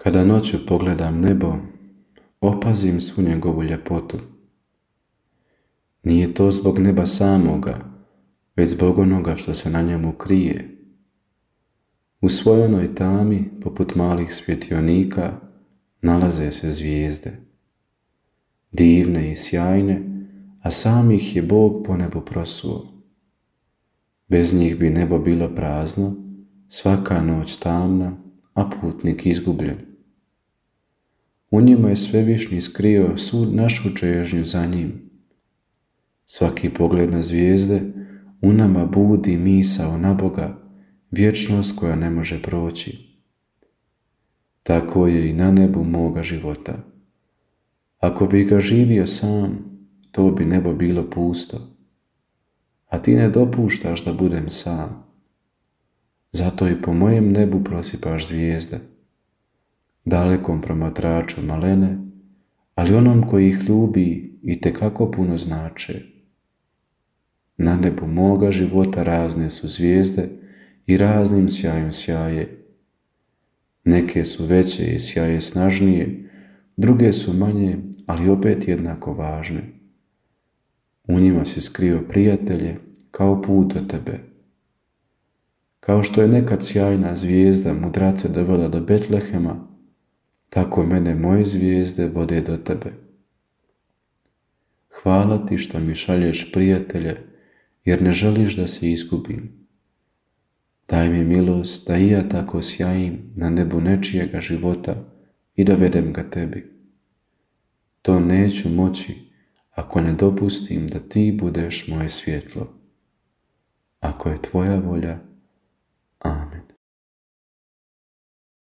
Kada noću pogledam nebo, opazim svu njegovu ljepotu. Nije to zbog neba samoga, već zbog onoga što se na njemu krije. U svoj onoj tami, poput malih svjetionika, nalaze se zvijezde. Divne i sjajne, a sam ih je Bog po nebu prosuo. Bez njih bi nebo bilo prazno, svaka noć tamna, a putnik izgubljen. U njima je Svevišnji skrio svu našu čežnju za njim. Svaki pogled na zvijezde u nama budi misao na Boga, vječnost koja ne može proći. Tako je i na nebu moga života. Ako bi ga živio sam, to bi nebo bilo pusto. A ti ne dopuštaš da budem sam. Zato i po mojem nebu prosipaš zvijezde. Dalekom promatraču malene, ali onom koji ih ljubi itekako puno znače. Na nebu moga života razne su zvijezde i raznim sjajom sjaje. Neke su veće i sjaje snažnije, druge su manje, ali opet jednako važne. U njima si skrio prijatelje kao put do tebe. Kao što je nekad sjajna zvijezda mudrace dovela do Betlehema, tako mene moje zvijezde vode do tebe. Hvala ti što mi šalješ prijatelje, jer ne želiš da se izgubim. Daj mi milost da i ja tako sjajim na nebu nečijega života i dovedem ga tebi. To neću moći ako ne dopustim da ti budeš moje svjetlo. Ako je tvoja volja, amen.